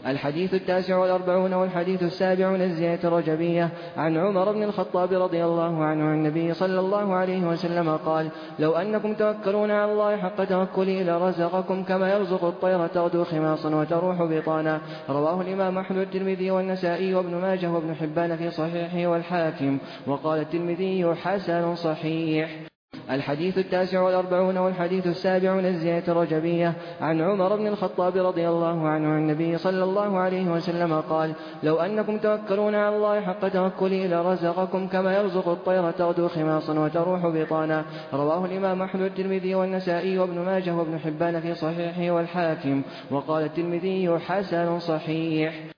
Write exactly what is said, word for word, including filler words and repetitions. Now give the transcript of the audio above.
الحديث التاسع والأربعون والحديث السابع من الزيادة الرجبية. عن عمر بن الخطاب رضي الله عنه عن النبي صلى الله عليه وسلم قال: لو أنكم توكلون على الله حق توكله لرزقكم كما يرزق الطير تغدو خماصا وتروح بطانا. رواه الإمام أحمد والترمذي والنسائي وابن ماجه وابن حبان في صحيحه والحاكم، وقال الترمذي: حسن صحيح. الحديث التاسع والأربعون والحديث السابع من الزيادة الرجبية. عن عمر بن الخطاب رضي الله عنه عن النبي صلى الله عليه وسلم قال: لو أنكم توكلون على الله حق توكله لرزقكم كما يرزق الطير تغدو خماصا وتروح بطانا. رواه الإمام أحمد والترمذي والنسائي وابن ماجه وابن حبان في صحيحه والحاكم، وقال الترمذي: حسن صحيح.